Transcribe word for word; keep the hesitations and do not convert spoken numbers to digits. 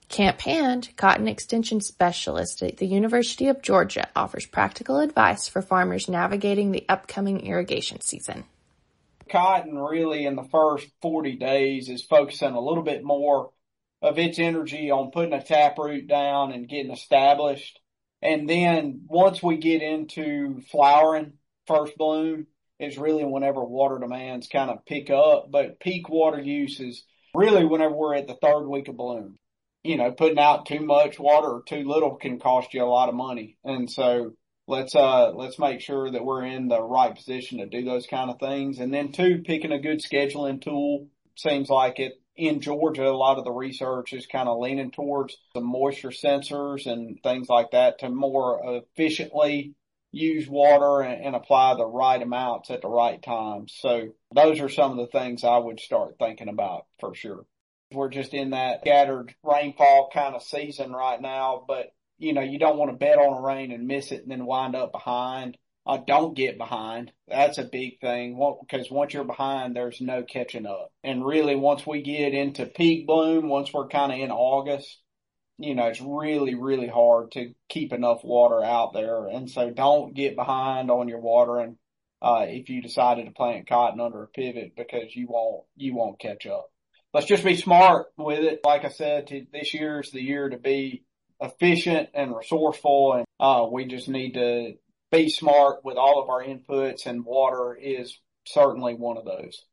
Camp Hand, cotton extension specialist at the University of Georgia, offers practical advice for farmers navigating the upcoming irrigation season. Cotton really in the first forty days is focusing a little bit more of its energy on putting a taproot down and getting established. And then once we get into flowering, first bloom is really whenever water demands kind of pick up. But peak water use is really whenever we're at the third week of bloom. You know, putting out too much water or too little can cost you a lot of money. And so let's, uh, let's make sure that we're in the right position to do those kind of things. And then two, picking a good scheduling tool. Seems like it in Georgia, a lot of the research is kind of leaning towards the moisture sensors and things like that to more efficiently use water and, and apply the right amounts at the right times. So those are some of the things I would start thinking about for sure. We're just in that scattered rainfall kind of season right now, but you know, you don't want to bet on a rain and miss it and then wind up behind. Uh, don't get behind. That's a big thing because once you're behind, there's no catching up. And really, once we get into peak bloom, once we're kind of in August, you know, it's really, really hard to keep enough water out there. And so don't get behind on your watering, uh, if you decided to plant cotton under a pivot because you won't, you won't catch up. Let's just be smart with it. Like I said, to, this year is the year to be efficient and resourceful. And, uh, we just need to be smart with all of our inputs, and water is certainly one of those.